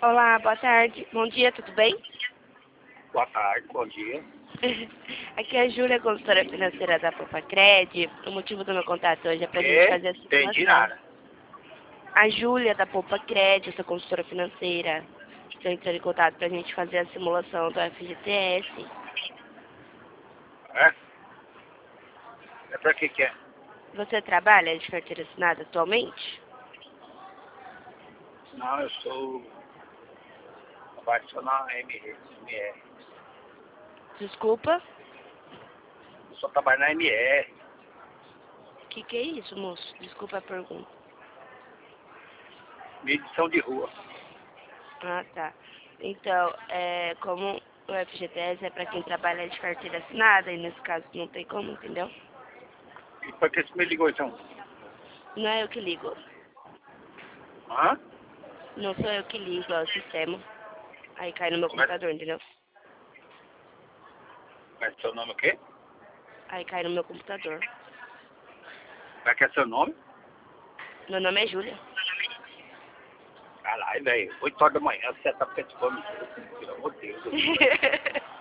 Olá, boa tarde. Bom dia, tudo bem? Boa tarde, bom dia. Aqui é a Júlia, consultora financeira da Poupa-Cred. O motivo do meu contato hoje é pra gente fazer a Entendi simulação. nada. A Júlia da Poupa-Cred, essa consultora financeira, está entrando em contato pra gente fazer a simulação do FGTS. É? É pra que é? Você trabalha de carteira assinada atualmente? Não, eu sou... Trabalho só na MR. Desculpa? Eu só trabalho na MR. O que é isso, moço? Desculpa a pergunta. Medição de rua. Ah, tá. Então, como o FGTS é pra quem trabalha de carteira assinada, e nesse caso não tem como, entendeu? E pra que você me ligou então? Não é eu que ligo. Hã? Não sou eu que ligo, é o sistema. Aí cai no meu Como é? computador, entendeu? Mas seu nome é o quê? Aí cai no meu computador. Como é que é seu nome? Meu nome é Júlia. Caralho, velho. 8 horas da manhã, você tá participando. Pelo amor de Deus.